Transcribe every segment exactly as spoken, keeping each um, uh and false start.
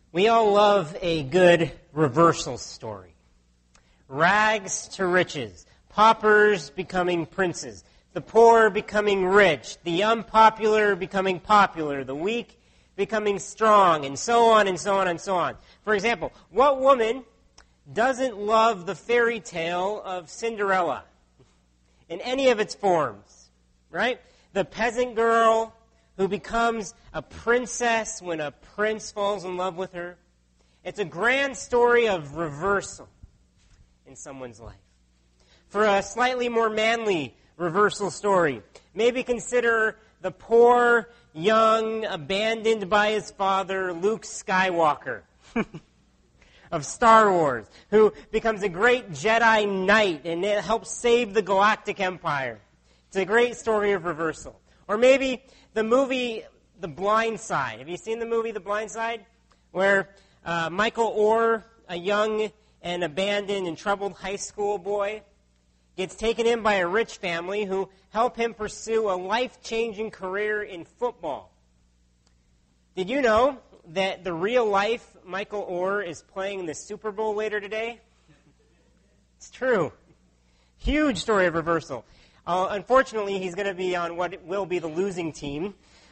We all love a good reversal story. Rags to riches, paupers becoming princes, the poor becoming rich, the unpopular becoming popular, the weak becoming strong, and so on and so on and so on. For example, what woman doesn't love the fairy tale of Cinderella in any of its forms, right? The peasant girl who becomes a princess when a prince falls in love with her. It's a grand story of reversal in someone's life. For a slightly more manly reversal story, maybe consider the poor, young, abandoned by his father, Luke Skywalker of Star Wars, who becomes a great Jedi Knight and it helps save the Galactic Empire. It's a great story of reversal. Or maybe the movie The Blind Side. Have you seen the movie The Blind Side? Where uh, Michael Orr, a young and abandoned and troubled high school boy, gets taken in by a rich family who help him pursue a life-changing career in football. Did you know that the real-life Michael Orr is playing in the Super Bowl later today? It's true. Huge story of reversal. Uh, unfortunately, he's going to be on what will be the losing team.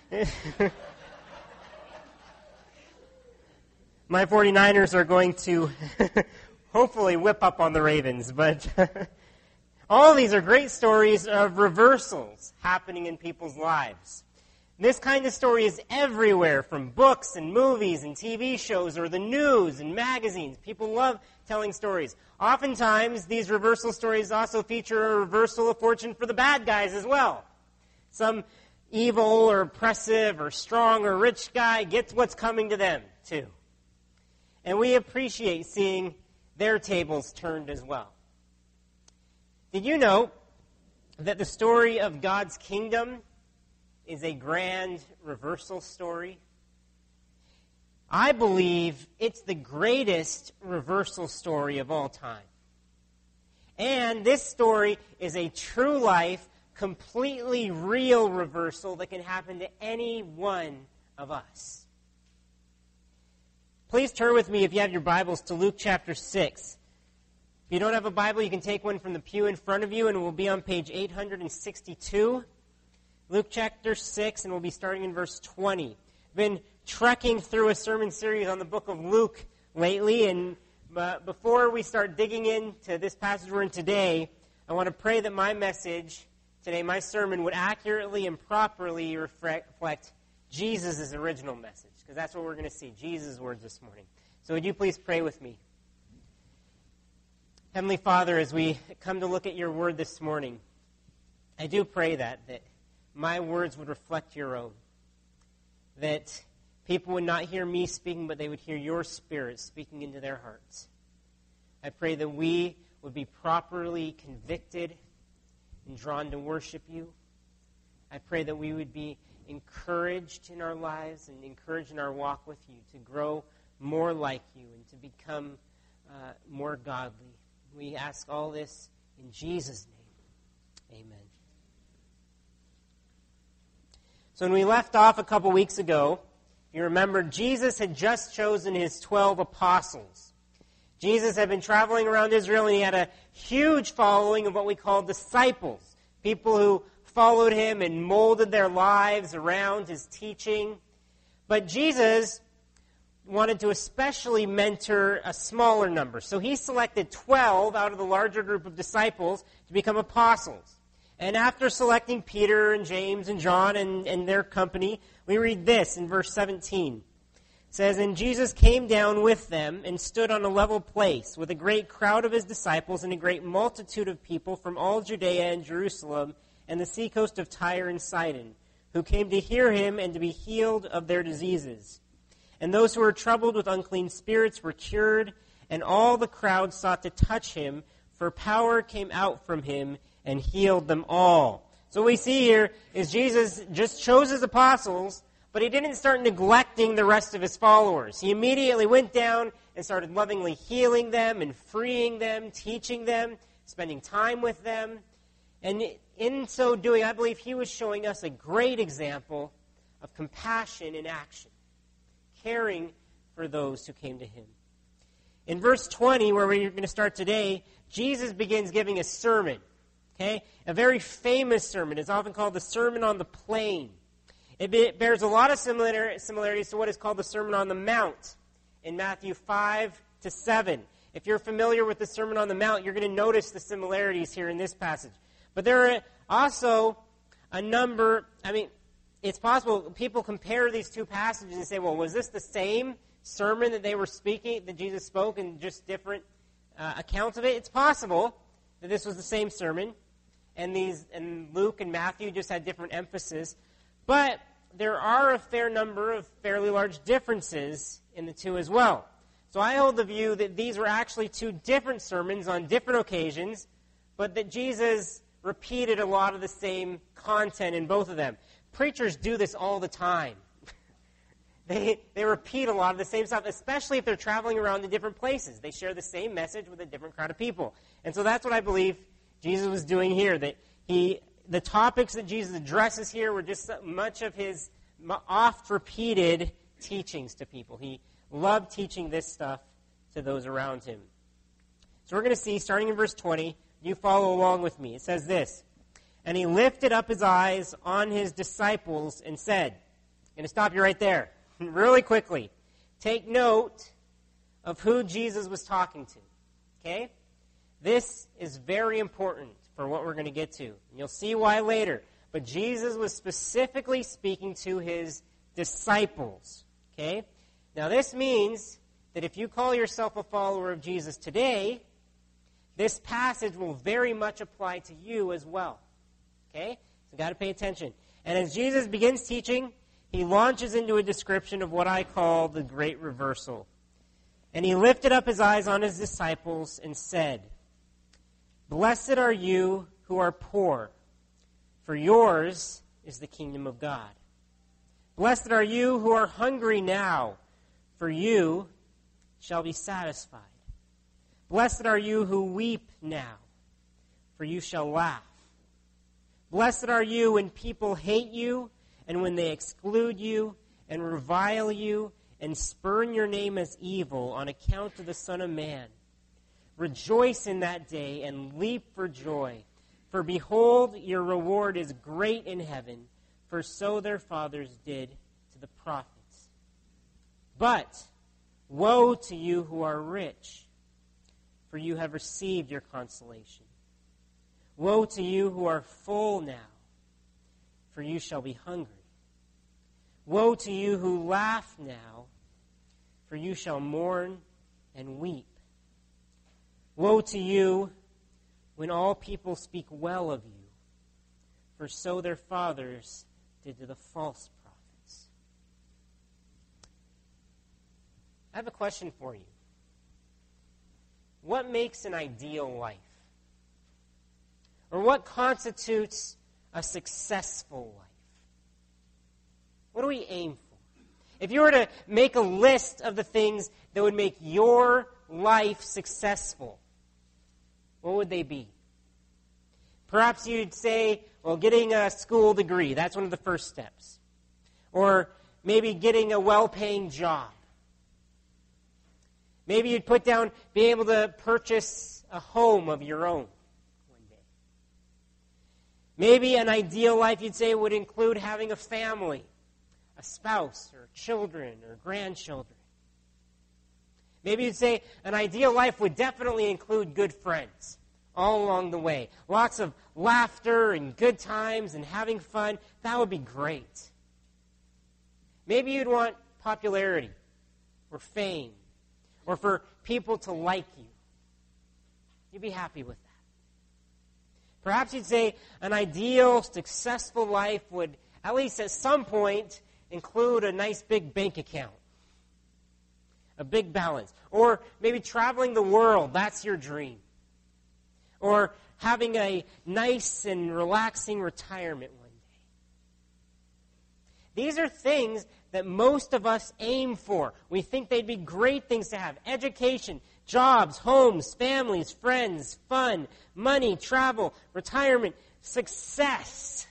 My 49ers are going to hopefully whip up on the Ravens, but all of these are great stories of reversals happening in people's lives. This kind of story is everywhere, from books and movies and T V shows or the news and magazines. People love telling stories. Oftentimes, these reversal stories also feature a reversal of fortune for the bad guys as well. Some evil or oppressive or strong or rich guy gets what's coming to them, too. And we appreciate seeing their tables turned as well. Did you know that the story of God's kingdom is a grand reversal story? I believe it's the greatest reversal story of all time. And this story is a true life, completely real reversal that can happen to any one of us. Please turn with me, if you have your Bibles, to Luke chapter six. If you don't have a Bible, you can take one from the pew in front of you, and it will be on page eight hundred sixty-two. Luke chapter six, and we'll be starting in verse twenty. I've been trekking through a sermon series on the book of Luke lately, and uh, before we start digging into this passage we're in today, I want to pray that my message today, my sermon, would accurately and properly reflect Jesus' original message, because that's what we're going to see, Jesus' words this morning. So would you please pray with me? Heavenly Father, as we come to look at your word this morning, I do pray that, that my words would reflect your own, that people would not hear me speaking, but they would hear your Spirit speaking into their hearts. I pray that we would be properly convicted and drawn to worship you. I pray that we would be encouraged in our lives and encouraged in our walk with you to grow more like you and to become uh, more godly. We ask all this in Jesus' name. Amen. So when we left off a couple weeks ago, you remember Jesus had just chosen his twelve apostles. Jesus had been traveling around Israel, and he had a huge following of what we call disciples, people who followed him and molded their lives around his teaching. But Jesus wanted to especially mentor a smaller number. So he selected twelve out of the larger group of disciples to become apostles. And after selecting Peter and James and John and, and their company, we read this in verse seventeen. It says, "And Jesus came down with them and stood on a level place with a great crowd of his disciples and a great multitude of people from all Judea and Jerusalem and the seacoast of Tyre and Sidon, who came to hear him and to be healed of their diseases. And those who were troubled with unclean spirits were cured, and all the crowd sought to touch him, for power came out from him and healed them all." So what we see here is Jesus just chose his apostles, but he didn't start neglecting the rest of his followers. He immediately went down and started lovingly healing them and freeing them, teaching them, spending time with them. And in so doing, I believe he was showing us a great example of compassion in action, caring for those who came to him. In verse twenty, where we're going to start today, Jesus begins giving a sermon. Okay? A very famous sermon. It's often called the Sermon on the Plain. It bears a lot of similar, similarities to what is called the Sermon on the Mount in Matthew five to seven. If you're familiar with the Sermon on the Mount, you're going to notice the similarities here in this passage. But there are also a number, I mean, it's possible people compare these two passages and say, well, was this the same sermon that they were speaking, that Jesus spoke, and just different uh, accounts of it? It's possible that this was the same sermon, and these and Luke and Matthew just had different emphasis. But there are a fair number of fairly large differences in the two as well. So I hold the view that these were actually two different sermons on different occasions, but that Jesus repeated a lot of the same content in both of them. Preachers do this all the time. they, they repeat a lot of the same stuff, especially if they're traveling around to different places. They share the same message with a different crowd of people. And so that's what I believe Jesus was doing here, that he... The topics that Jesus addresses here were just much of his oft-repeated teachings to people. He loved teaching this stuff to those around him. So we're going to see, starting in verse twenty, you follow along with me. It says this, "And he lifted up his eyes on his disciples and said," I'm going to stop you right there, really quickly. Take note of who Jesus was talking to, okay? This is very important for what we're going to get to. And you'll see why later. But Jesus was specifically speaking to his disciples. Okay? Now this means that if you call yourself a follower of Jesus today, this passage will very much apply to you as well. Okay? So you've got to pay attention. And as Jesus begins teaching, he launches into a description of what I call the great reversal. "And he lifted up his eyes on his disciples and said, 'Blessed are you who are poor, for yours is the kingdom of God. Blessed are you who are hungry now, for you shall be satisfied. Blessed are you who weep now, for you shall laugh. Blessed are you when people hate you, and when they exclude you, and revile you, and spurn your name as evil on account of the Son of Man. Rejoice in that day and leap for joy. For behold, your reward is great in heaven, for so their fathers did to the prophets. But woe to you who are rich, for you have received your consolation. Woe to you who are full now, for you shall be hungry. Woe to you who laugh now, for you shall mourn and weep. Woe to you when all people speak well of you, for so their fathers did to the false prophets.'" I have a question for you. What makes an ideal life? Or what constitutes a successful life? What do we aim for? If you were to make a list of the things that would make your life successful, what would they be? Perhaps you'd say, well, getting a school degree, that's one of the first steps. Or maybe getting a well-paying job. Maybe you'd put down being able to purchase a home of your own one day. Maybe an ideal life, you'd say, would include having a family, a spouse, or children, or grandchildren. Maybe you'd say an ideal life would definitely include good friends all along the way. Lots of laughter and good times and having fun. That would be great. Maybe you'd want popularity or fame or for people to like you. You'd be happy with that. Perhaps you'd say an ideal, successful life would, at least at some point, include a nice big bank account. A big balance. Or maybe traveling the world, that's your dream. Or having a nice and relaxing retirement one day. These are things that most of us aim for. We think they'd be great things to have. Education, jobs, homes, families, friends, fun, money, travel, retirement, success.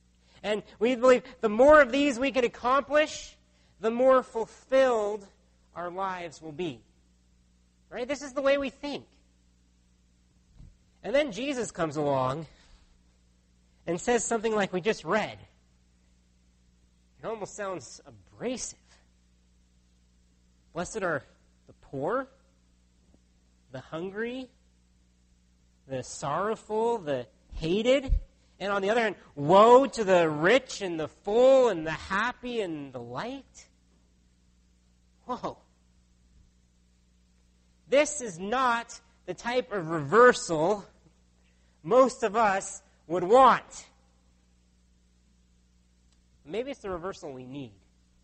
And we believe the more of these we can accomplish, the more fulfilled our lives will be. Right? This is the way we think. And then Jesus comes along and says something like we just read. It almost sounds abrasive. Blessed are the poor, the hungry, the sorrowful, the hated. And on the other hand, woe to the rich and the full and the happy and the light. Whoa. This is not the type of reversal most of us would want. Maybe it's the reversal we need.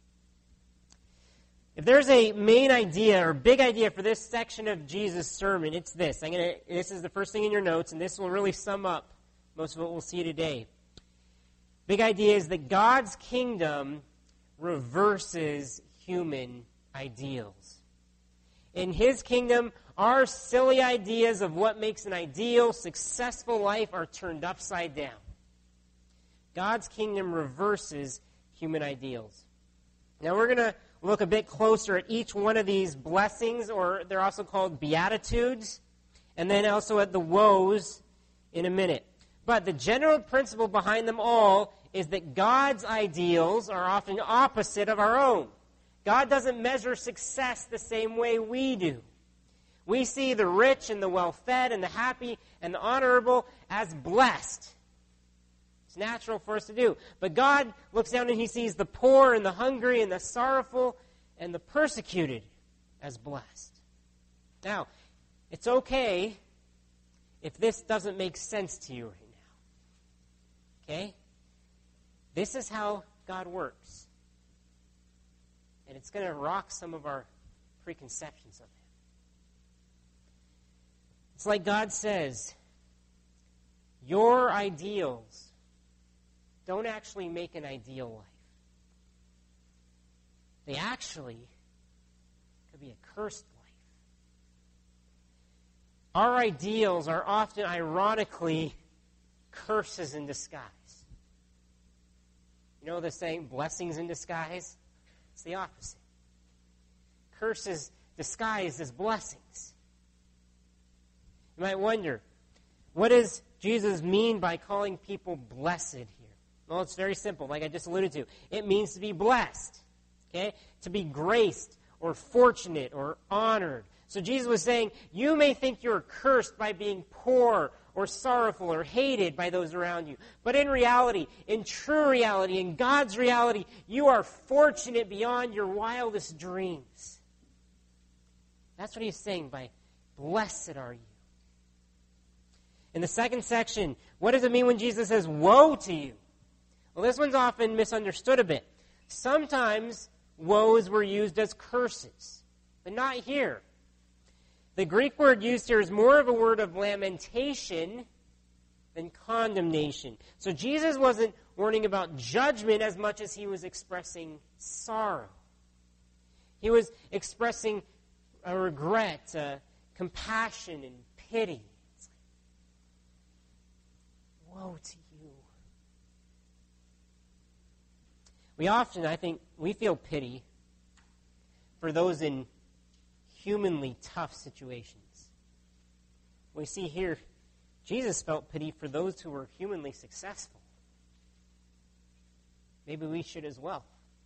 If there's a main idea or big idea for this section of Jesus' sermon, it's this. I'm gonna, this is the first thing in your notes, and this will really sum up most of what we'll see today. Big idea is that God's kingdom reverses human ideals. In His kingdom, our silly ideas of what makes an ideal, successful life are turned upside down. God's kingdom reverses human ideals. Now we're going to look a bit closer at each one of these blessings, or they're also called beatitudes, and then also at the woes in a minute. But the general principle behind them all is that God's ideals are often opposite of our own. God doesn't measure success the same way we do. We see the rich and the well-fed and the happy and the honorable as blessed. It's natural for us to do. But God looks down and He sees the poor and the hungry and the sorrowful and the persecuted as blessed. Now, it's okay if this doesn't make sense to you right now. Okay? This is how God works. And it's going to rock some of our preconceptions of Him. It's like God says, your ideals don't actually make an ideal life. They actually could be a cursed life. Our ideals are often, ironically, curses in disguise. You know the saying, blessings in disguise? It's the opposite. Curses disguised as blessings. You might wonder, what does Jesus mean by calling people blessed here? Well, it's very simple, like I just alluded to. It means to be blessed, okay? To be graced or fortunate or honored. So Jesus was saying, you may think you're cursed by being poor or sorrowful or hated by those around you. But in reality, in true reality, in God's reality, you are fortunate beyond your wildest dreams. That's what He's saying by blessed are you. In the second section, what does it mean when Jesus says, woe to you? Well, this one's often misunderstood a bit. Sometimes woes were used as curses, but not here. The Greek word used here is more of a word of lamentation than condemnation. So Jesus wasn't warning about judgment as much as He was expressing sorrow. He was expressing a regret, a compassion, and pity. Woe to you. We often, I think, we feel pity for those in humanly tough situations. We see here, Jesus felt pity for those who were humanly successful. Maybe we should as well.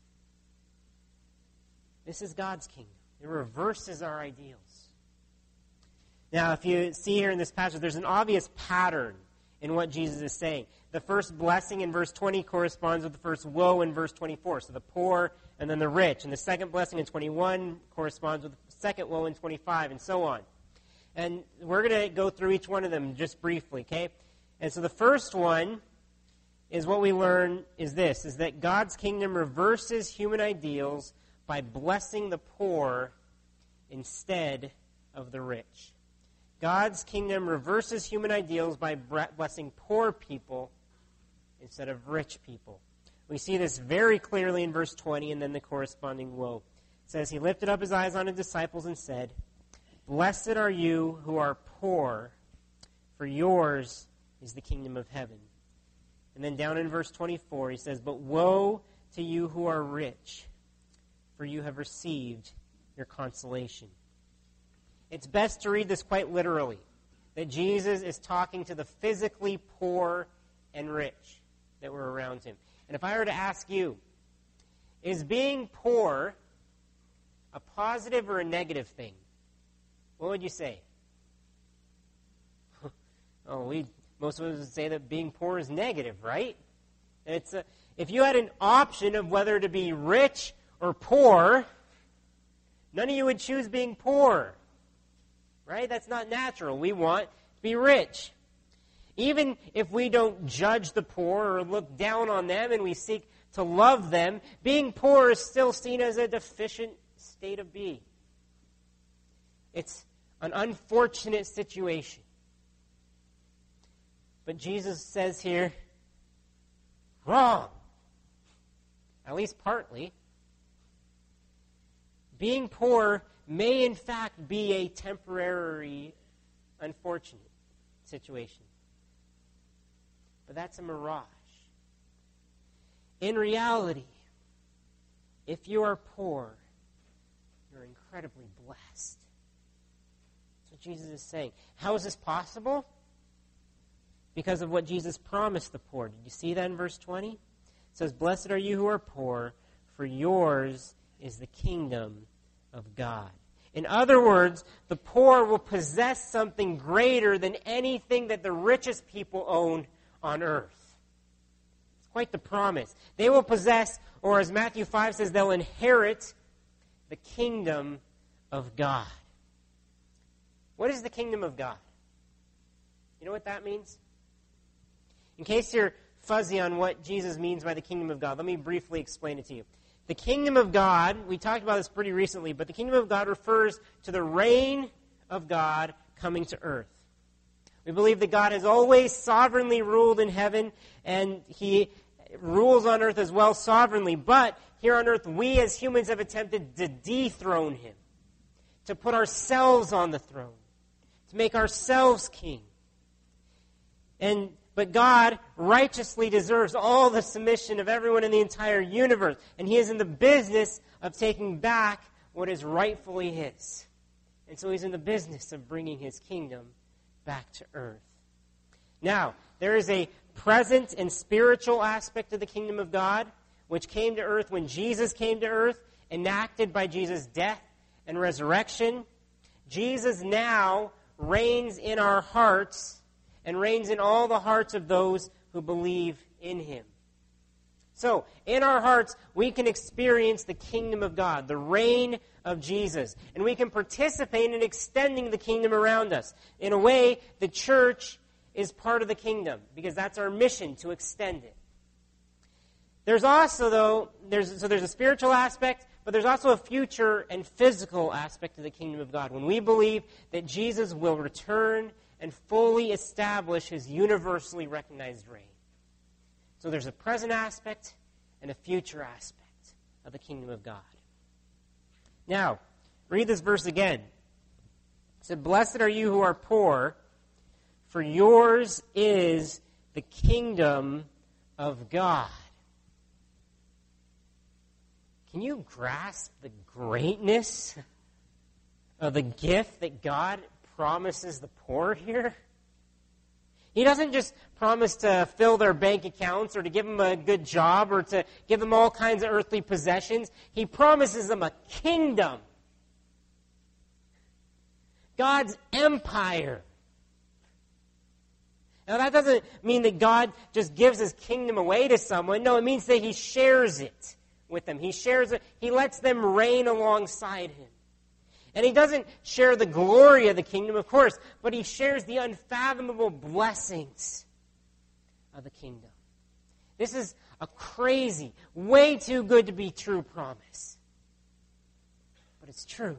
This is God's kingdom. It reverses our ideals. Now, if you see here in this passage, there's an obvious pattern in what Jesus is saying. The first blessing in verse twenty corresponds with the first woe in verse twenty-four. So the poor and then the rich. And the second blessing in twenty-one corresponds with the second woe in twenty-five, and so on. And we're going to go through each one of them just briefly, okay? And so the first one is what we learn is this, is that God's kingdom reverses human ideals by blessing the poor instead of the rich. God's kingdom reverses human ideals by blessing poor people instead of rich people. We see this very clearly in verse twenty and then the corresponding woe. It says, He lifted up His eyes on His disciples and said, Blessed are you who are poor, for yours is the kingdom of heaven. And then down in verse twenty-four, He says, But woe to you who are rich, for you have received your consolation. It's best to read this quite literally, that Jesus is talking to the physically poor and rich that were around him. And if I were to ask you, is being poor a positive or a negative thing? What would you say? oh, we most of us would say that being poor is negative, right? It's a, if you had an option of whether to be rich or poor, none of you would choose being poor, right? That's not natural. We want to be rich. Even if we don't judge the poor or look down on them and we seek to love them, being poor is still seen as a deficient state of being. It's an unfortunate situation. But Jesus says here, wrong. At least partly. Being poor may in fact be a temporary, unfortunate situation. But that's a mirage. In reality, if you are poor, you're incredibly blessed. That's what Jesus is saying. How is this possible? Because of what Jesus promised the poor. Did you see that in verse twenty? It says, "Blessed are you who are poor, for yours is the kingdom of God." In other words, the poor will possess something greater than anything that the richest people own on earth. It's quite the promise. They will possess, or as Matthew five says, they'll inherit the kingdom of God. What is the kingdom of God? You know what that means? In case you're fuzzy on what Jesus means by the kingdom of God, let me briefly explain it to you. The kingdom of God, we talked about this pretty recently, but the kingdom of God refers to the reign of God coming to earth. We believe that God has always sovereignly ruled in heaven, and he rules on earth as well sovereignly. But here on earth, we as humans have attempted to dethrone him, to put ourselves on the throne, to make ourselves king. And But God righteously deserves all the submission of everyone in the entire universe. And he is in the business of taking back what is rightfully his. And so he's in the business of bringing his kingdom back to earth. Now, there is a present and spiritual aspect of the kingdom of God, which came to earth when Jesus came to earth, enacted by Jesus' death and resurrection. Jesus now reigns in our hearts and reigns in all the hearts of those who believe in him. So, in our hearts, we can experience the kingdom of God, the reign of Jesus. And we can participate in extending the kingdom around us. In a way, the church is part of the kingdom, because that's our mission, to extend it. There's also, though, there's so there's a spiritual aspect, but there's also a future and physical aspect of the kingdom of God. When we believe that Jesus will return and fully establish his universally recognized reign. So there's a present aspect and a future aspect of the kingdom of God. Now, read this verse again. It said, "Blessed are you who are poor, for yours is the kingdom of God." Can you grasp the greatness of the gift that God promises the poor here? He doesn't just promise to fill their bank accounts or to give them a good job or to give them all kinds of earthly possessions. He promises them a kingdom. God's empire. Now that doesn't mean that God just gives his kingdom away to someone. No, it means that he shares it with them. He shares it. He lets them reign alongside him. And he doesn't share the glory of the kingdom, of course, but he shares the unfathomable blessings of the kingdom. This is a crazy, way too good to be true promise. But it's true.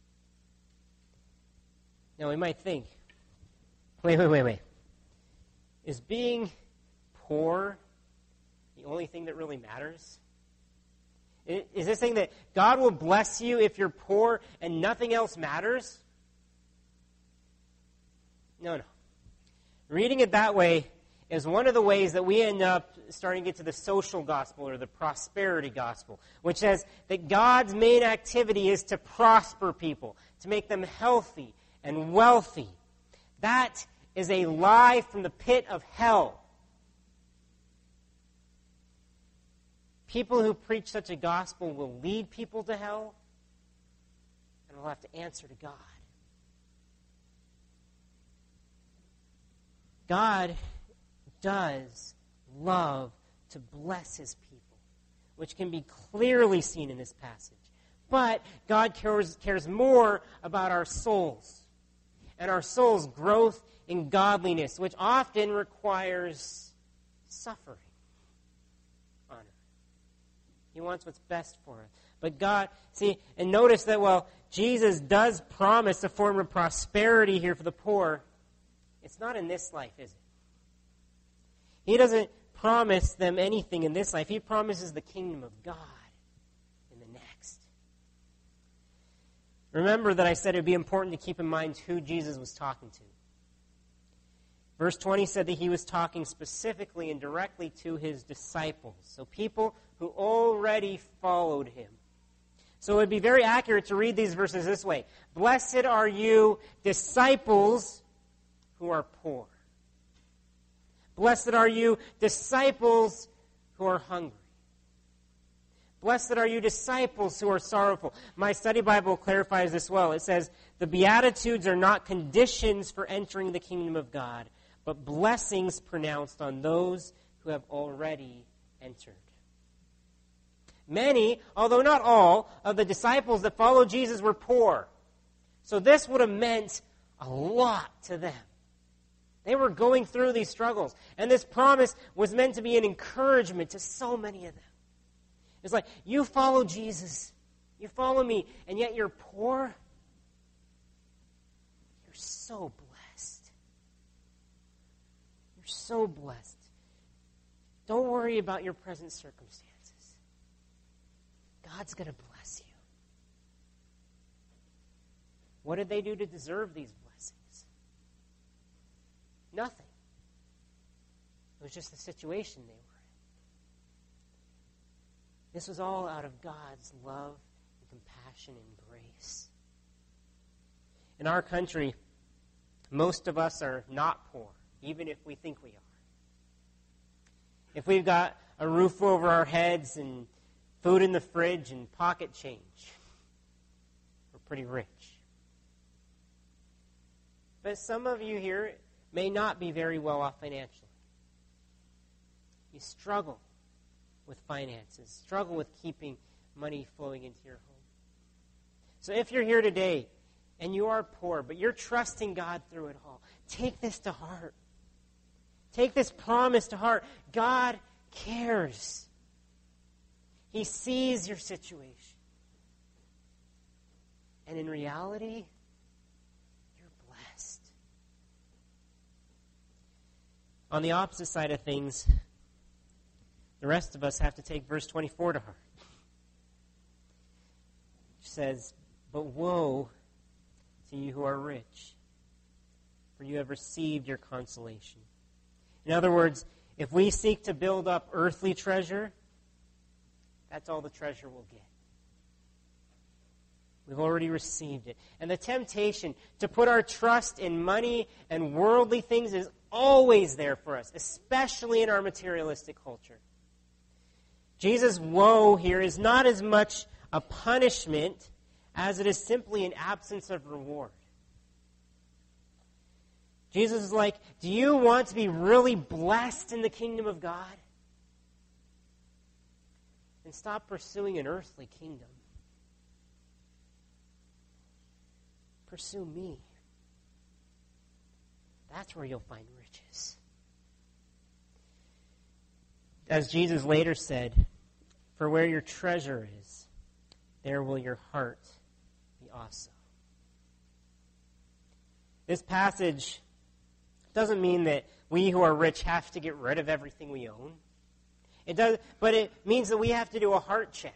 Now we might think, wait, wait, wait, wait. Is being poor the only thing that really matters? Is this saying that God will bless you if you're poor and nothing else matters? No, no. Reading it that way is one of the ways that we end up starting to get to the social gospel or the prosperity gospel, which says that God's main activity is to prosper people, to make them healthy and wealthy. That is a lie from the pit of hell. People who preach such a gospel will lead people to hell and will have to answer to God. God does love to bless his people, which can be clearly seen in this passage. But God cares, cares more about our souls and our souls' growth in godliness, which often requires suffering on earth. He wants what's best for us. But God, see, and notice that while Jesus does promise a form of prosperity here for the poor, it's not in this life, is it? He doesn't promise them anything in this life. He promises the kingdom of God in the next. Remember that I said it would be important to keep in mind who Jesus was talking to. Verse twenty said that he was talking specifically and directly to his disciples, so people who already followed him. So it would be very accurate to read these verses this way. Blessed are you, disciples who are poor. Blessed are you, disciples who are hungry. Blessed are you, disciples who are sorrowful. My study Bible clarifies this well. It says, the Beatitudes are not conditions for entering the kingdom of God, but blessings pronounced on those who have already entered. Many, although not all, of the disciples that followed Jesus were poor. So this would have meant a lot to them. They were going through these struggles. And this promise was meant to be an encouragement to so many of them. It's like, you follow Jesus, you follow me, and yet you're poor. You're so blessed. You're so blessed. Don't worry about your present circumstances. God's going to bless you. What did they do to deserve these blessings? Nothing. It was just the situation they were in. This was all out of God's love and compassion and grace. In our country, most of us are not poor, even if we think we are. If we've got a roof over our heads and food in the fridge and pocket change, we're pretty rich. But some of you here may not be very well off financially. You struggle with finances, struggle with keeping money flowing into your home. So if you're here today and you are poor, but you're trusting God through it all, take this to heart. Take this promise to heart. God cares. He sees your situation. And in reality, you're blessed. On the opposite side of things, the rest of us have to take verse twenty-four to heart. It says, but woe to you who are rich, for you have received your consolation. In other words, if we seek to build up earthly treasure, that's all the treasure we'll get. We've already received it. And the temptation to put our trust in money and worldly things is always there for us, especially in our materialistic culture. Jesus' woe here is not as much a punishment as it is simply an absence of reward. Jesus is like, do you want to be really blessed in the kingdom of God? Then stop pursuing an earthly kingdom. Pursue me. That's where you'll find riches. As Jesus later said, for where your treasure is, there will your heart be also. This passage doesn't mean that we who are rich have to get rid of everything we own. It does, but it means that we have to do a heart check.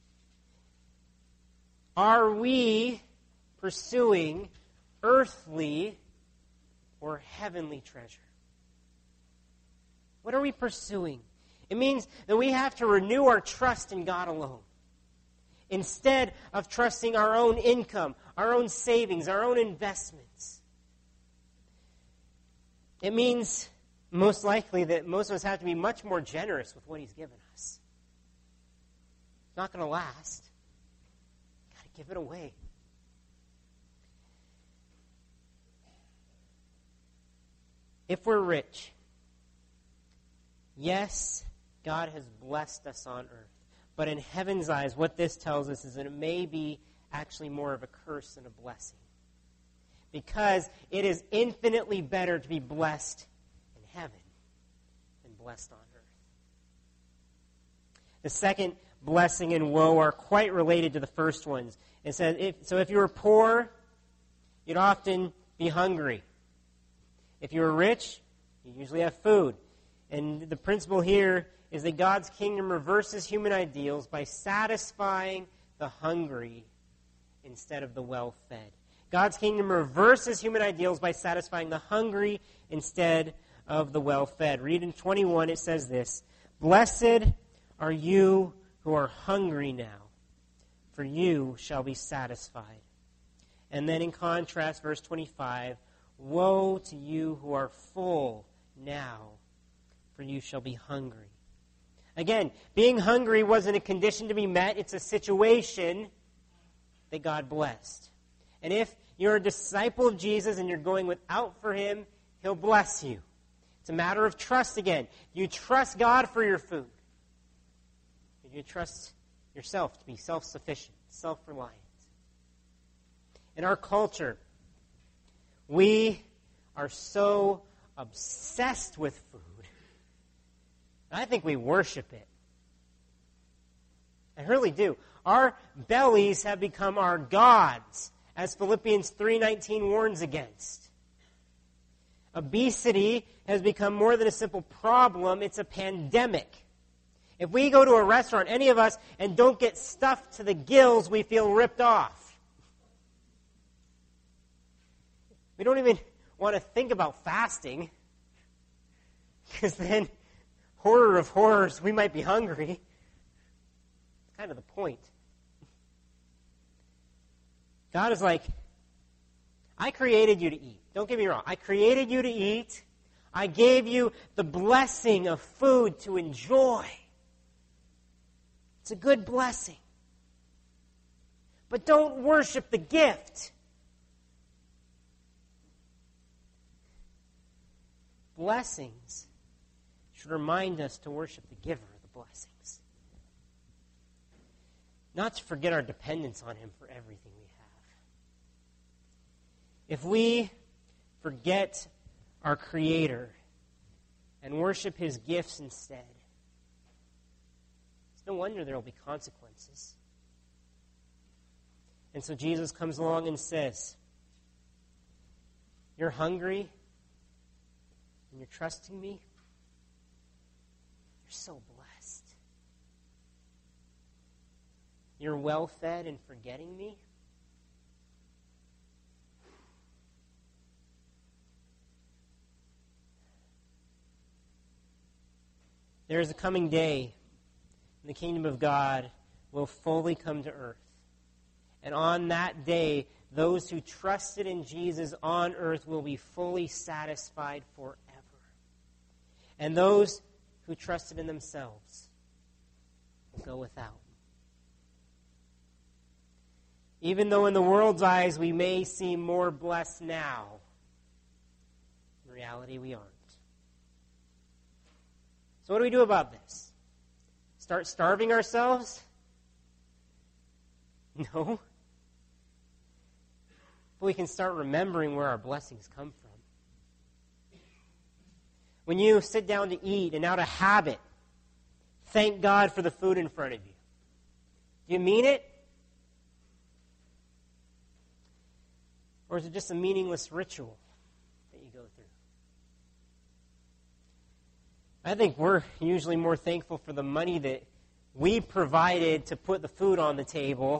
Are we pursuing earthly or heavenly treasure? What are we pursuing? It means that we have to renew our trust in God alone. Instead of trusting our own income, our own savings, our own investments. It means, most likely, that most of us have to be much more generous with what He's given us. It's not going to last. Got to give it away. If we're rich, yes, God has blessed us on earth. But in heaven's eyes, what this tells us is that it may be actually more of a curse than a blessing. Because it is infinitely better to be blessed in heaven than blessed on earth. The second blessing and woe are quite related to the first ones. It says, if, so if you were poor, you'd often be hungry. If you were rich, you usually have food. And the principle here is that God's kingdom reverses human ideals by satisfying the hungry instead of the well-fed. God's kingdom reverses human ideals by satisfying the hungry instead of the well-fed. Read in twenty-one, it says this, "Blessed are you who are hungry now, for you shall be satisfied." And then in contrast, verse twenty-five, "Woe to you who are full now, for you shall be hungry." Again, being hungry wasn't a condition to be met. It's a situation that God blessed. And if you're a disciple of Jesus and you're going without for Him, He'll bless you. It's a matter of trust again. Do you trust God for your food? Or do you trust yourself to be self-sufficient, self-reliant? In our culture, we are so obsessed with food. I think we worship it. I really do. Our bellies have become our gods, as Philippians three nineteen warns against. Obesity has become more than a simple problem, it's a pandemic. If we go to a restaurant, any of us, and don't get stuffed to the gills, we feel ripped off. We don't even want to think about fasting, because then, horror of horrors, we might be hungry. It's kind of the point. God is like, I created you to eat. Don't get me wrong. I created you to eat. I gave you the blessing of food to enjoy. It's a good blessing. But don't worship the gift. Blessings should remind us to worship the giver of the blessings. Not to forget our dependence on Him for everything we have. If we forget our Creator and worship His gifts instead, it's no wonder there will be consequences. And so Jesus comes along and says, you're hungry and you're trusting me? You're so blessed. You're well-fed and forgetting me? There is a coming day when the kingdom of God will fully come to earth. And on that day, those who trusted in Jesus on earth will be fully satisfied forever. And those who trusted in themselves will go without. Even though in the world's eyes we may seem more blessed now, in reality we aren't. So what do we do about this? Start starving ourselves? No. But we can start remembering where our blessings come from. When you sit down to eat and out of habit, thank God for the food in front of you. Do you mean it? Or is it just a meaningless ritual that you go through? I think we're usually more thankful for the money that we provided to put the food on the table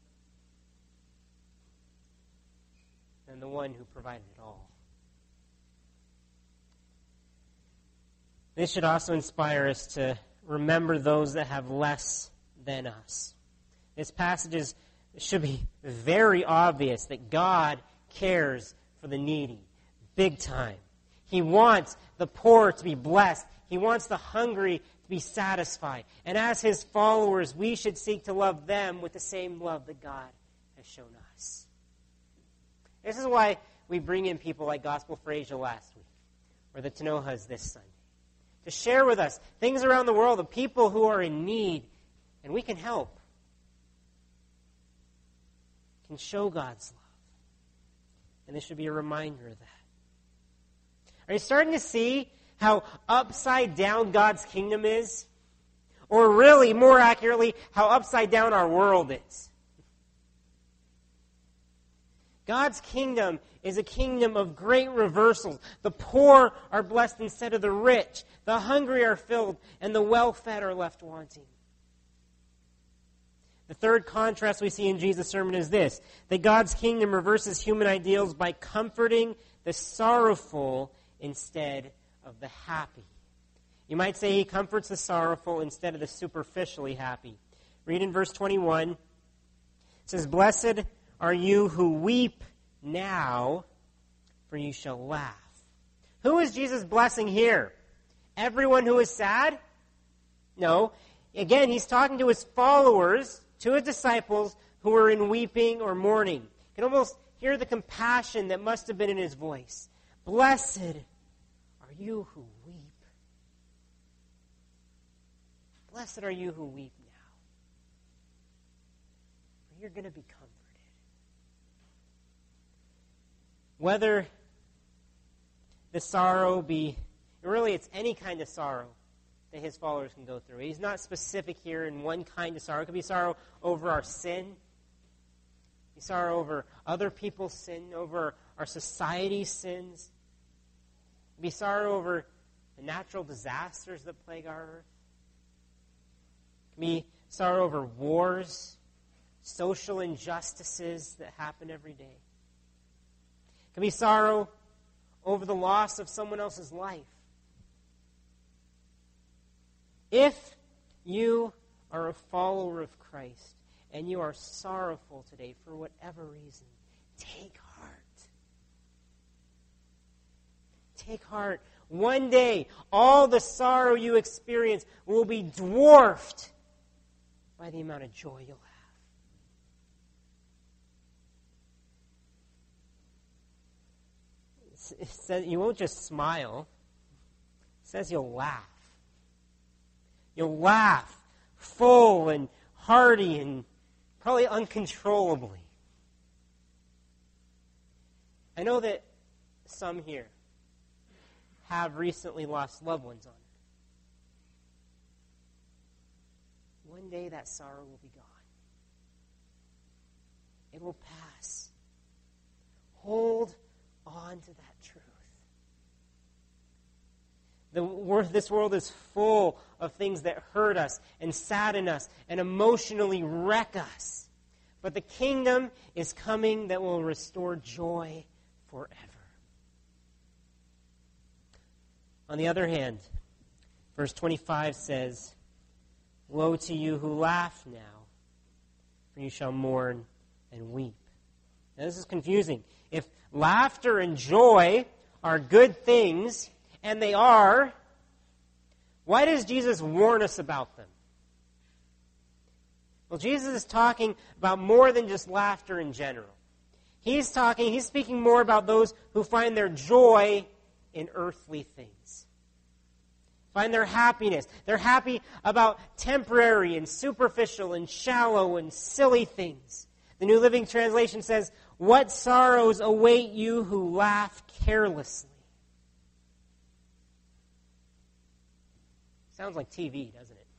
than the one who provided it all. This should also inspire us to remember those that have less than us. This passage is, should be very obvious that God cares for the needy, big time. He wants the poor to be blessed. He wants the hungry to be satisfied. And as His followers, we should seek to love them with the same love that God has shown us. This is why we bring in people like Gospel for Asia last week, or the Tanohas this Sunday, to share with us things around the world of people who are in need, and we can help. Can show God's love. And this should be a reminder of that. Are you starting to see how upside down God's kingdom is? Or really, more accurately, how upside down our world is? God's kingdom is a kingdom of great reversals. The poor are blessed instead of the rich. The hungry are filled, and the well-fed are left wanting. The third contrast we see in Jesus' sermon is this, that God's kingdom reverses human ideals by comforting the sorrowful instead of the happy. You might say He comforts the sorrowful instead of the superficially happy. Read in verse twenty-one. It says, "Blessed are you who weep now, for you shall laugh." Who is Jesus blessing here? Everyone who is sad? No. Again, He's talking to His followers, to His disciples who are in weeping or mourning. You can almost hear the compassion that must have been in His voice. Blessed are you who weep. Blessed are you who weep now. For you're going to be comforted. Whether the sorrow be, really it's any kind of sorrow that His followers can go through. He's not specific here in one kind of sorrow. It could be sorrow over our sin. It could be sorrow over other people's sin, over our society's sins. It could be sorrow over the natural disasters that plague our earth. It could be sorrow over wars, social injustices that happen every day. It could be sorrow over the loss of someone else's life. If you are a follower of Christ and you are sorrowful today for whatever reason, take heart. Take heart. One day, all the sorrow you experience will be dwarfed by the amount of joy you'll have. It says you won't just smile. It says you'll laugh. You'll laugh full and hearty and probably uncontrollably. I know that some here have recently lost loved ones on it. One day that sorrow will be gone. It will pass. Hold on to that truth. The, this world is full of things that hurt us and sadden us and emotionally wreck us. But the kingdom is coming that will restore joy forever. On the other hand, verse twenty-five says, "Woe to you who laugh now, for you shall mourn and weep." Now this is confusing. If laughter and joy are good things, and they are, why does Jesus warn us about them? Well, Jesus is talking about more than just laughter in general. He's talking, he's speaking more about those who find their joy in earthly things. Find their happiness. They're happy about temporary and superficial and shallow and silly things. The New Living Translation says, "What sorrows await you who laugh carelessly." Sounds like T V, doesn't it?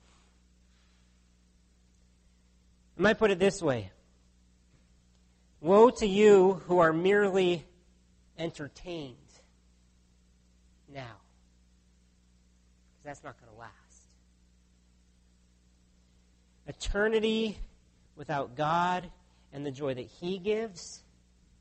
I might put it this way. Woe to you who are merely entertained now. Because that's not going to last. Eternity without God and the joy that He gives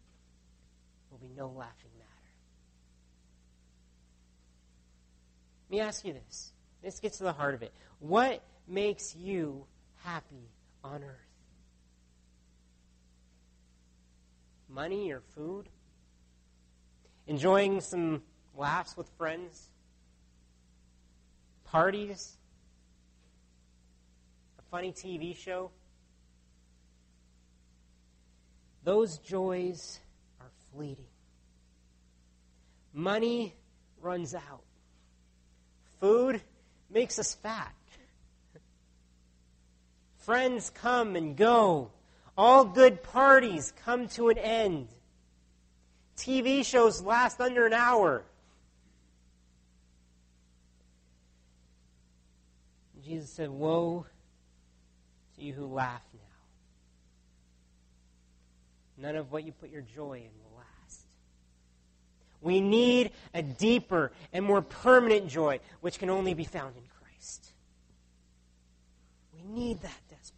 will be no laughing matter. me ask you this. This gets to the heart of it. What makes you happy on earth? Money or food? Enjoying some laughs with friends? Parties? A funny T V show? Those joys are fleeting. Money runs out. Food makes us fat. Friends come and go. All good parties come to an end. T V shows last under an hour. Jesus said, "Woe to you who laugh now. None of what you put your joy in will last." We need a deeper and more permanent joy, which can only be found in Christ. We need that desperately.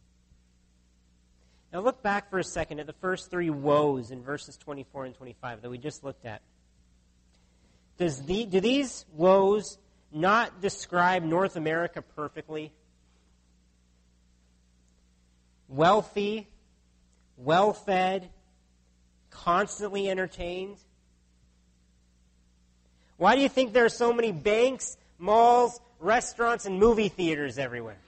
Now look back for a second at the first three woes in verses twenty-four and twenty-five that we just looked at. Does the, do these woes not describe North America perfectly? Wealthy, well-fed, constantly entertained. Why do you think there are so many banks, malls, restaurants, and movie theaters everywhere?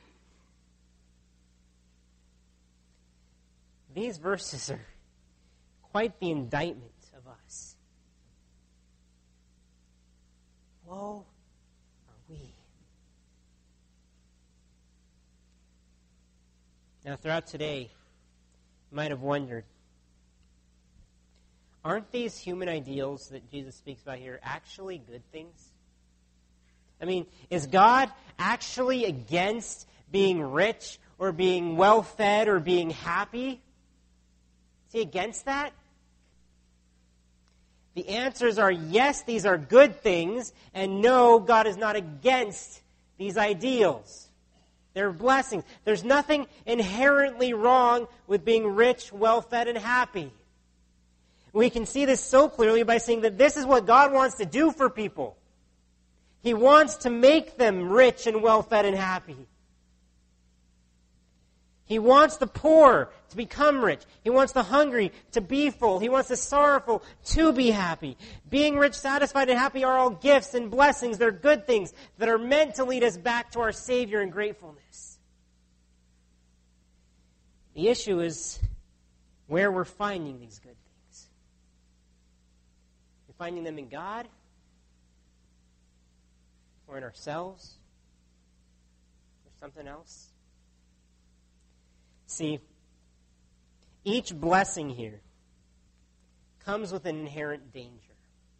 These verses are quite the indictment of us. Woe are we. Now, throughout today, you might have wondered, aren't these human ideals that Jesus speaks about here actually good things? I mean, is God actually against being rich or being well-fed or being happy? Is he against that? The answers are yes, these are good things, and no, God is not against these ideals. They're blessings. There's nothing inherently wrong with being rich, well-fed, and happy. We can see this so clearly by seeing that this is what God wants to do for people. He wants to make them rich and well-fed and happy. He wants the poor to become rich. He wants the hungry to be full. He wants the sorrowful to be happy. Being rich, satisfied, and happy are all gifts and blessings. They're good things that are meant to lead us back to our Savior in gratefulness. The issue is where we're finding these good things. We're finding them in God or in ourselves or something else. See, each blessing here comes with an inherent danger.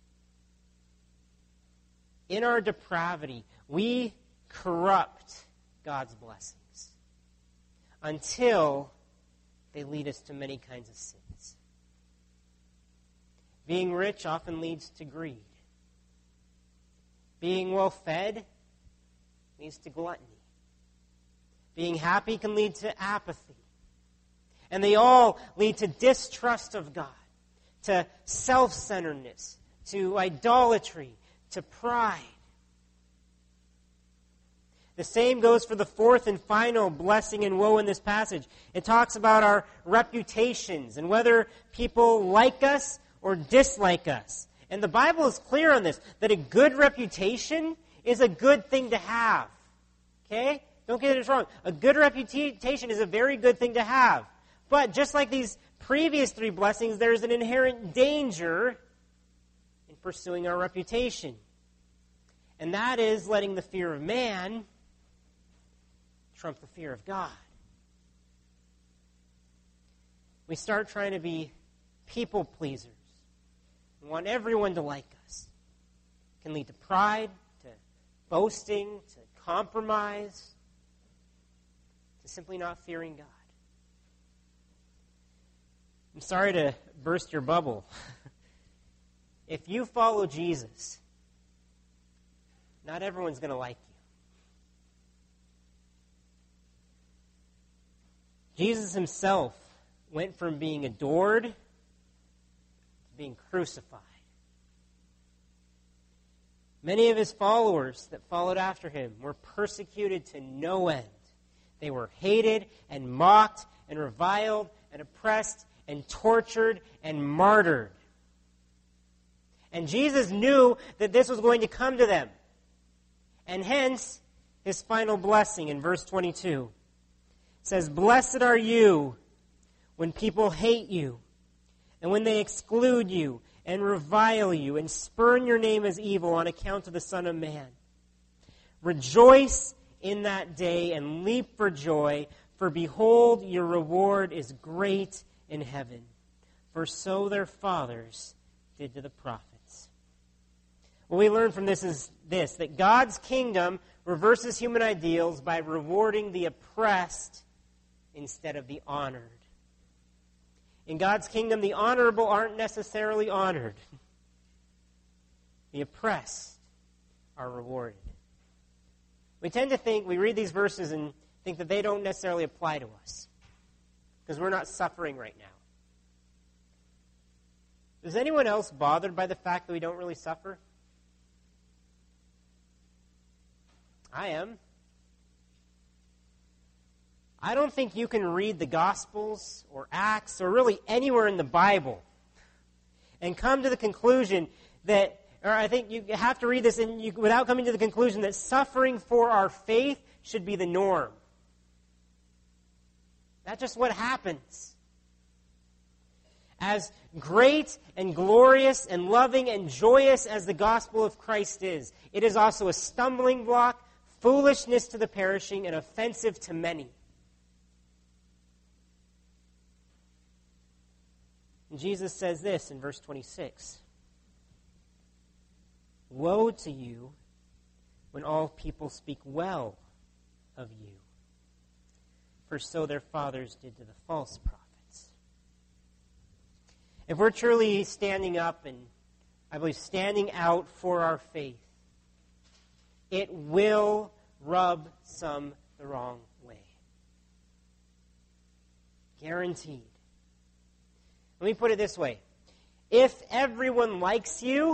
In our depravity, we corrupt God's blessings until they lead us to many kinds of sins. Being rich often leads to greed. Being well-fed leads to gluttony. Being happy can lead to apathy. And they all lead to distrust of God, to self-centeredness, to idolatry, to pride. The same goes for the fourth and final blessing and woe in this passage. It talks about our reputations and whether people like us or dislike us. And the Bible is clear on this, that a good reputation is a good thing to have. Okay? Don't get it wrong. A good reputation is a very good thing to have. But just like these previous three blessings, there's an inherent danger in pursuing our reputation. And that is letting the fear of man trump the fear of God. We start trying to be people pleasers. We want everyone to like us. It can lead to pride, to boasting, to compromise, to simply not fearing God. I'm sorry to burst your bubble. If you follow Jesus, not everyone's going to like you. Jesus himself went from being adored to being crucified. Many of his followers that followed after him were persecuted to no end. They were hated and mocked and reviled and oppressed and tortured and martyred. And Jesus knew that this was going to come to them. And hence, his final blessing in verse twenty-two. It says, "Blessed are you when people hate you, and when they exclude you, and revile you, and spurn your name as evil on account of the Son of Man. Rejoice in that day, and leap for joy, for behold, your reward is great in heaven. For so their fathers did to the prophets." What we learn from this is this, that God's kingdom reverses human ideals by rewarding the oppressed instead of the honored. In God's kingdom, the honorable aren't necessarily honored. The oppressed are rewarded. We tend to think, we read these verses and think that they don't necessarily apply to us because we're not suffering right now. Is anyone else bothered by the fact that we don't really suffer? I am. I don't think you can read the Gospels or Acts or really anywhere in the Bible and come to the conclusion that, or I think you have to read this and you, without coming to the conclusion that suffering for our faith should be the norm. That's just what happens. As great and glorious and loving and joyous as the gospel of Christ is, it is also a stumbling block, foolishness to the perishing, and offensive to many. And Jesus says this in verse twenty-six. "Woe to you when all people speak well of you, for so their fathers did to the false prophets." If we're truly standing up and, I believe, standing out for our faith, it will rub some the wrong way. Guaranteed. Let me put it this way. If everyone likes you,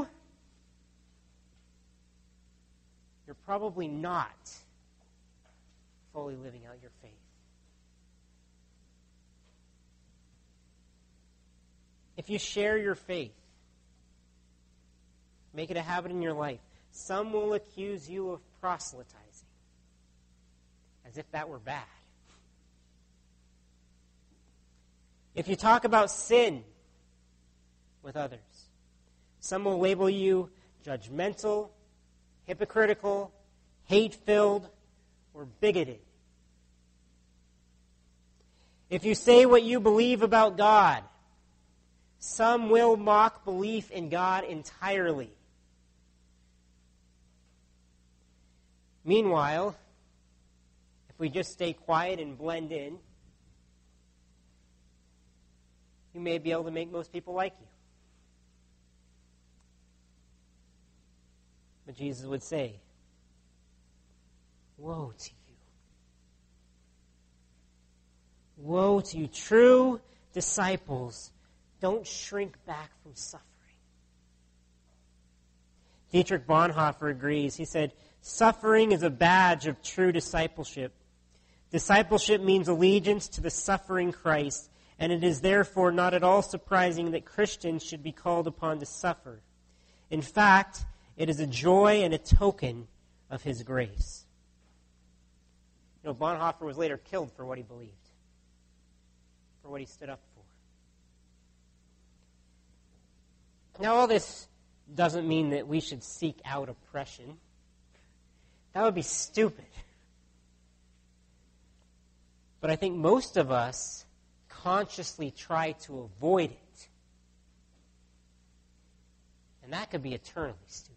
you're probably not fully living out your faith. If you share your faith, make it a habit in your life, some will accuse you of proselytizing, as if that were bad. If you talk about sin with others, some will label you judgmental, hypocritical, hate-filled, or bigoted. If you say what you believe about God, some will mock belief in God entirely. Meanwhile, if we just stay quiet and blend in, you may be able to make most people like you. But Jesus would say, "Woe to you. Woe to you, true disciples. Don't shrink back from suffering." Dietrich Bonhoeffer agrees. He said, "Suffering is a badge of true discipleship. Discipleship means allegiance to the suffering Christ, and it is therefore not at all surprising that Christians should be called upon to suffer. In fact, it is a joy and a token of His grace." You know, Bonhoeffer was later killed for what he believed, for what he stood up for. Now, all this doesn't mean that we should seek out oppression. That would be stupid. But I think most of us consciously try to avoid it. And that could be eternally stupid.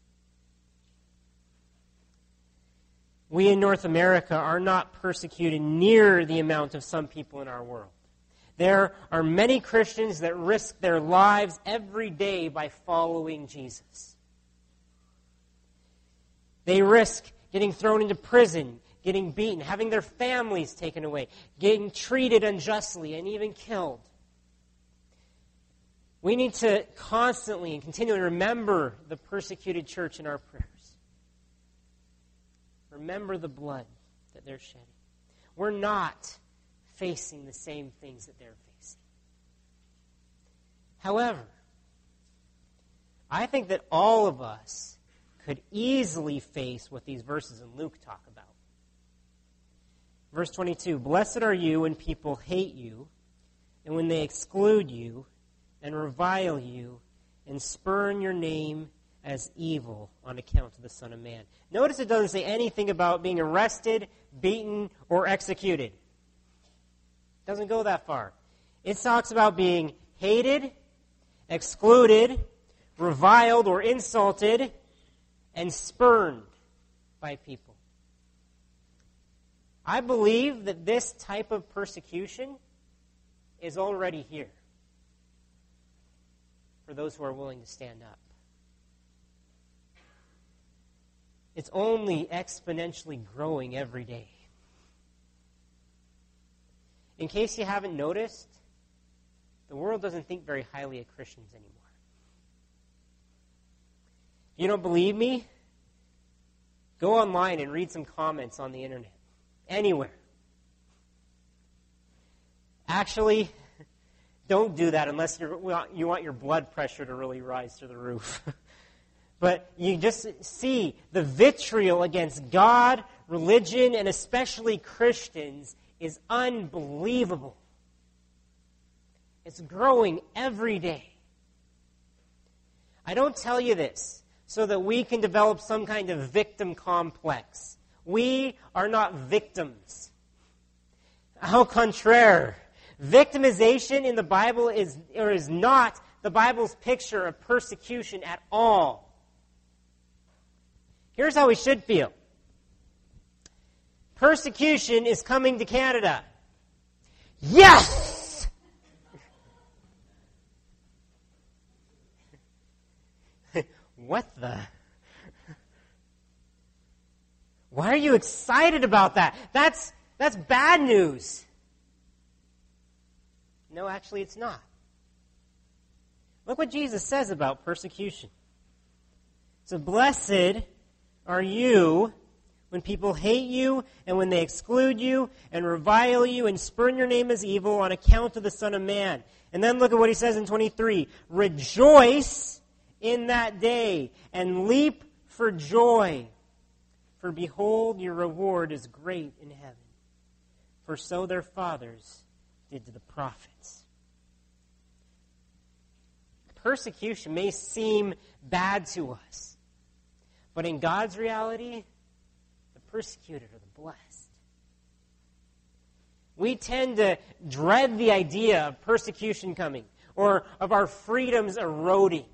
We in North America are not persecuted near the amount of some people in our world. There are many Christians that risk their lives every day by following Jesus. They risk getting thrown into prison, getting beaten, having their families taken away, getting treated unjustly, and even killed. We need to constantly and continually remember the persecuted church in our prayers. Remember the blood that they're shedding. We're not facing the same things that they're facing. However, I think that all of us could easily face what these verses in Luke talk about. Verse twenty-two, blessed are you when people hate you, and when they exclude you, and revile you, and spurn your name as evil on account of the Son of Man. Notice it doesn't say anything about being arrested, beaten, or executed. It doesn't go that far. It talks about being hated, excluded, reviled or insulted, and spurned by people. I believe that this type of persecution is already here for those who are willing to stand up. It's only exponentially growing every day. In case you haven't noticed, the world doesn't think very highly of Christians anymore. If you don't believe me, go online and read some comments on the internet. Anywhere. Actually, don't do that unless you're, you want your blood pressure to really rise through the roof. But you just see the vitriol against God, religion, and especially Christians is unbelievable. It's growing every day. I don't tell you this so that we can develop some kind of victim complex. We are not victims. Au contraire. Victimization in the Bible is, or is not the Bible's picture of persecution at all. Here's how we should feel. Persecution is coming to Canada. Yes! What the? Why are you excited about that? That's, that's bad news. No, actually it's not. Look what Jesus says about persecution. So blessed are you when people hate you and when they exclude you and revile you and spurn your name as evil on account of the Son of Man. And then look at what he says in twenty-three. Rejoice in that day and leap for joy. For behold, your reward is great in heaven. For so their fathers did to the prophets. Persecution may seem bad to us, but in God's reality, the persecuted are the blessed. We tend to dread the idea of persecution coming or of our freedoms eroding.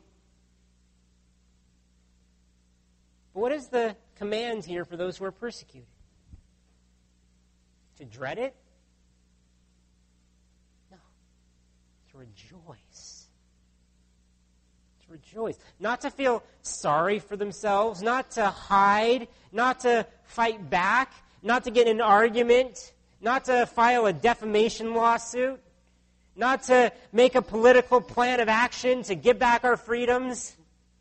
But what is the command here for those who are persecuted? To dread it? No. To rejoice. To rejoice. Not to feel sorry for themselves, not to hide, not to fight back, not to get in an argument, not to file a defamation lawsuit, not to make a political plan of action to get back our freedoms.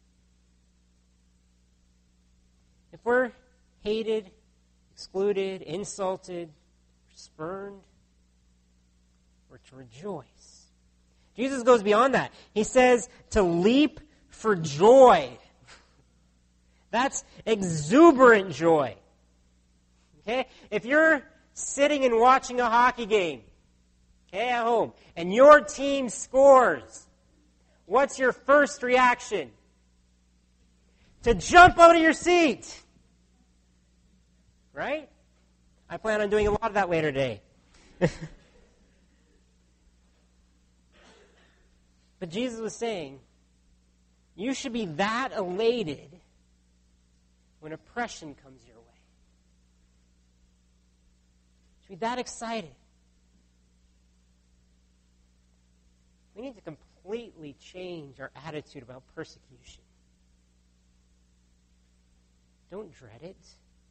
If we're hated, excluded, insulted, spurned, we're to rejoice. Jesus goes beyond that. He says to leap for joy. That's exuberant joy. Okay? If you're sitting and watching a hockey game, okay, at home, and your team scores, what's your first reaction? To jump out of your seat. Right? I plan on doing a lot of that later today. But Jesus was saying, you should be that elated when oppression comes your way. You should be that excited. We need to completely change our attitude about persecution. Don't dread it.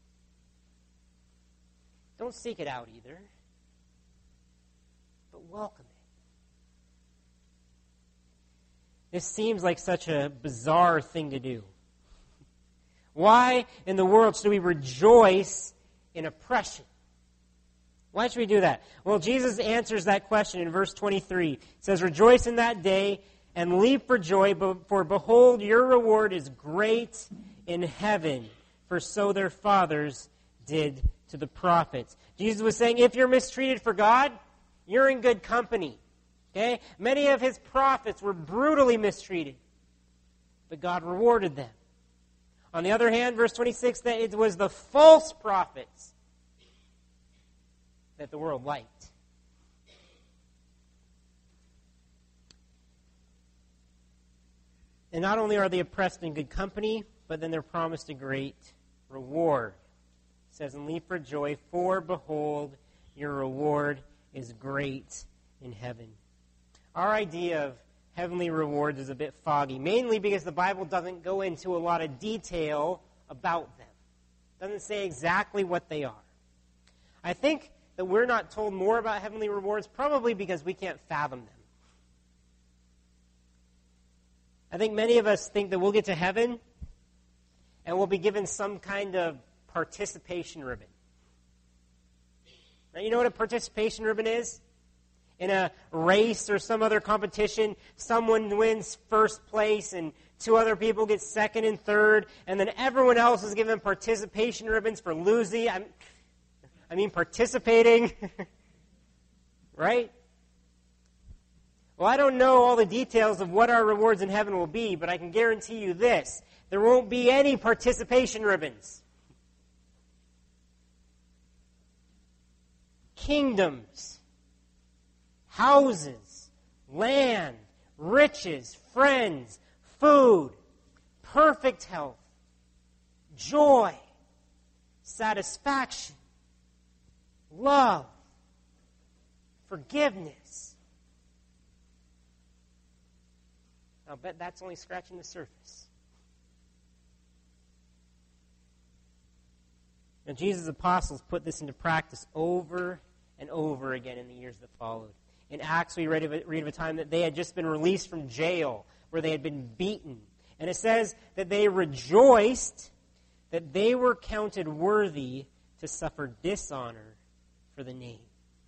Don't seek it out either. But welcome This seems like such a bizarre thing to do. Why in the world should we rejoice in oppression? Why should we do that? Well, Jesus answers that question in verse twenty-three. It says, "Rejoice in that day and leap for joy, for behold, your reward is great in heaven, for so their fathers did to the prophets." Jesus was saying, if you're mistreated for God, you're in good company. Okay? Many of his prophets were brutally mistreated, but God rewarded them. On the other hand, verse twenty-six, that it was the false prophets that the world liked. And not only are they oppressed in good company, but then they're promised a great reward. It says, "And leap for joy, for behold, your reward is great in heaven." Our idea of heavenly rewards is a bit foggy, mainly because the Bible doesn't go into a lot of detail about them. It doesn't say exactly what they are. I think that we're not told more about heavenly rewards probably because we can't fathom them. I think many of us think that we'll get to heaven and we'll be given some kind of participation ribbon. Now, you know what a participation ribbon is? In a race or some other competition, someone wins first place and two other people get second and third, and then everyone else is given participation ribbons for losing. I'm, I mean, participating. Right? Well, I don't know all the details of what our rewards in heaven will be, but I can guarantee you this. There won't be any participation ribbons. Kingdoms, houses, land, riches, friends, food, perfect health, joy, satisfaction, love, forgiveness. I'll bet that's only scratching the surface. Now, Jesus' apostles put this into practice over and over again in the years that followed. In Acts, we read of, a, read of a time that they had just been released from jail, where they had been beaten. And it says that they rejoiced that they were counted worthy to suffer dishonor for the name.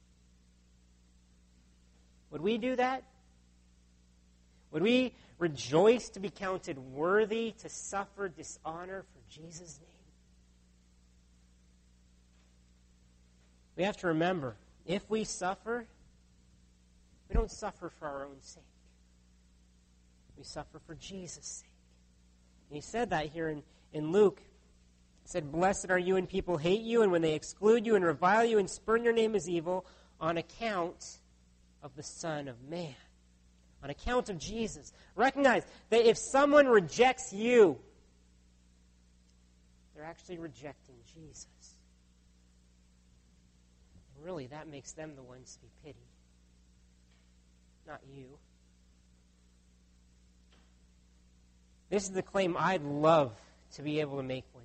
Would we do that? Would we rejoice to be counted worthy to suffer dishonor for Jesus' name? We have to remember, if we suffer, we don't suffer for our own sake. We suffer for Jesus' sake. And he said that here in, in Luke. He said, "Blessed are you when people hate you, and when they exclude you and revile you and spurn your name as evil on account of the Son of Man." On account of Jesus. Recognize that if someone rejects you, they're actually rejecting Jesus. And really, that makes them the ones to be pitied, not you. This is the claim I'd love to be able to make one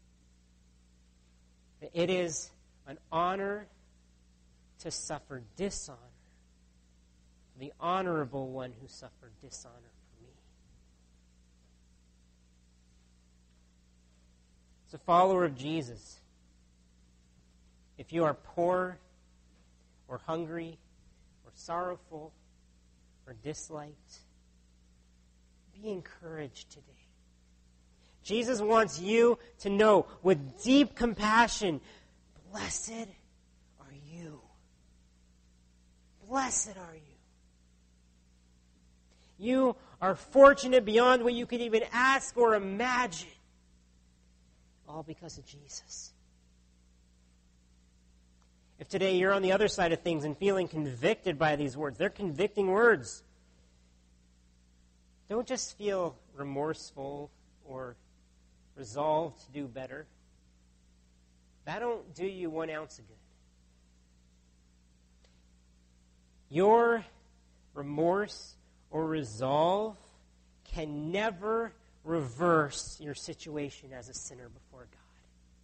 day. It is an honor to suffer dishonor for the honorable one who suffered dishonor for me. As a follower of Jesus, if you are poor or hungry or sorrowful or disliked, be encouraged today. Jesus wants you to know with deep compassion, blessed are you. Blessed are you. You are fortunate beyond what you could even ask or imagine. All because of Jesus. If today you're on the other side of things and feeling convicted by these words, they're convicting words. Don't just feel remorseful or resolved to do better. That don't do you one ounce of good. Your remorse or resolve can never reverse your situation as a sinner before God.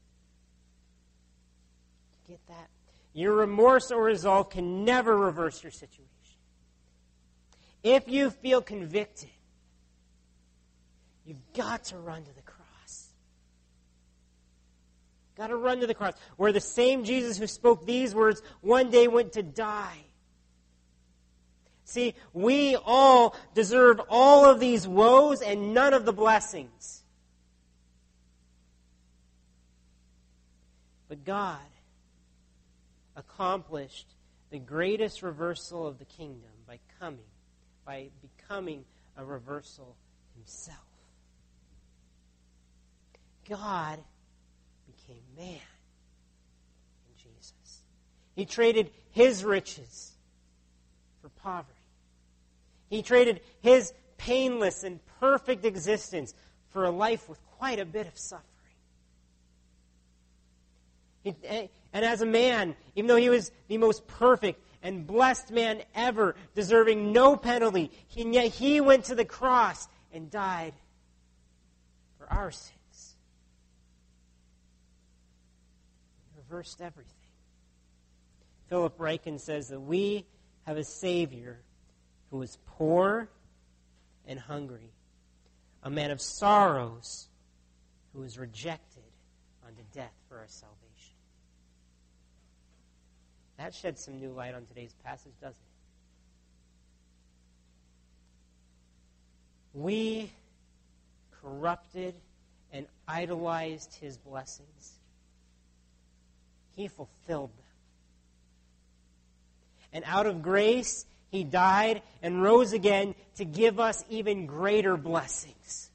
Get that? Your remorse or resolve can never reverse your situation. If you feel convicted You've got to run to the cross. Got to run to the cross, where the same Jesus who spoke these words one day went to die. See, we all deserve all of these woes and none of the blessings. But God accomplished the greatest reversal of the kingdom by coming, by becoming a reversal himself. God became man in Jesus. He traded his riches for poverty. He traded his painless and perfect existence for a life with quite a bit of suffering. He, and as a man, even though he was the most perfect and blessed man ever, deserving no penalty, he, yet he went to the cross and died for our sins. Reversed everything. Philip Ryken says that we have a Savior who was poor and hungry, a man of sorrows who was rejected unto death for our salvation. That sheds some new light on today's passage, doesn't it? We corrupted and idolized his blessings. He fulfilled them. And out of grace, he died and rose again to give us even greater blessings.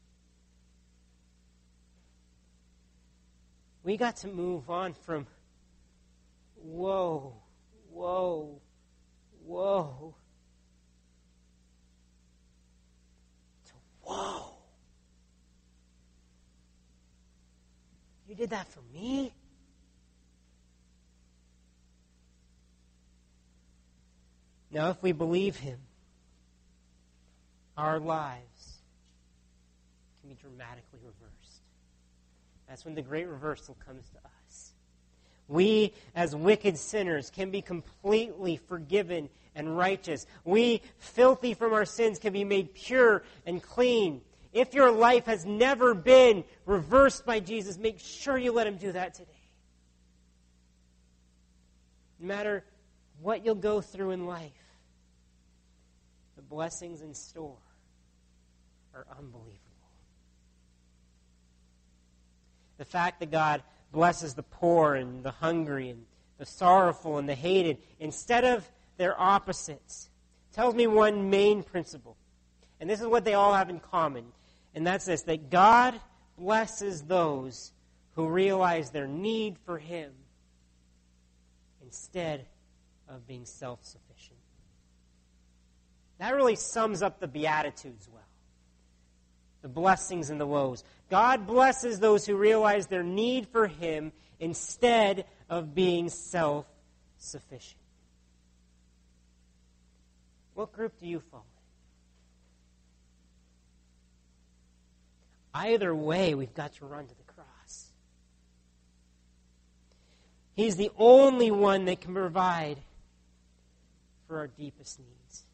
We got to move on from whoa, whoa, whoa, to whoa. You did that for me? Now, if we believe him, our lives can be dramatically reversed. That's when the great reversal comes to us. We, as wicked sinners, can be completely forgiven and righteous. We, filthy from our sins, can be made pure and clean. If your life has never been reversed by Jesus, make sure you let him do that today. No matter what you'll go through in life, the blessings in store are unbelievable. The fact that God blesses the poor and the hungry and the sorrowful and the hated instead of their opposites tells me one main principle. And this is what they all have in common. And that's this, that God blesses those who realize their need for him instead of being self-sufficient. That really sums up the Beatitudes well. The blessings and the woes. God blesses those who realize their need for him instead of being self-sufficient. What group do you fall in? Either way, we've got to run to the cross. He's the only one that can provide for our deepest needs.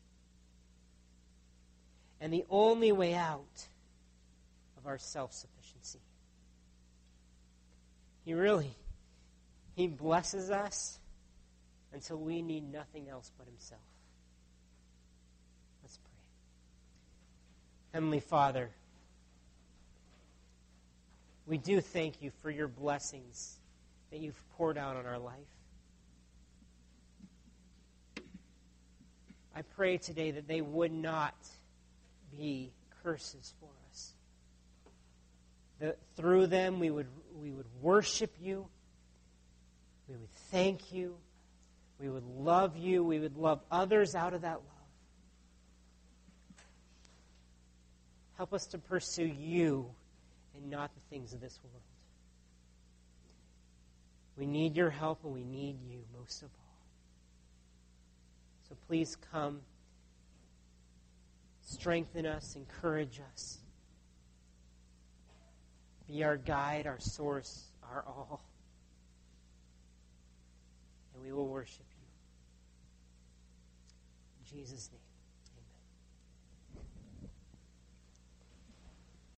And the only way out of our self-sufficiency. He really, he blesses us until we need nothing else but himself. Let's pray. Heavenly Father, we do thank you for your blessings that you've poured out on our life. I pray today that they would not be curses for us. That through them we would we would worship you, we would thank you, we would love you, we would love others out of that love. Help us to pursue you and not the things of this world. We need your help and we need you most of all. So please come. Strengthen us, encourage us. Be our guide, our source, our all. And we will worship you. In Jesus' name.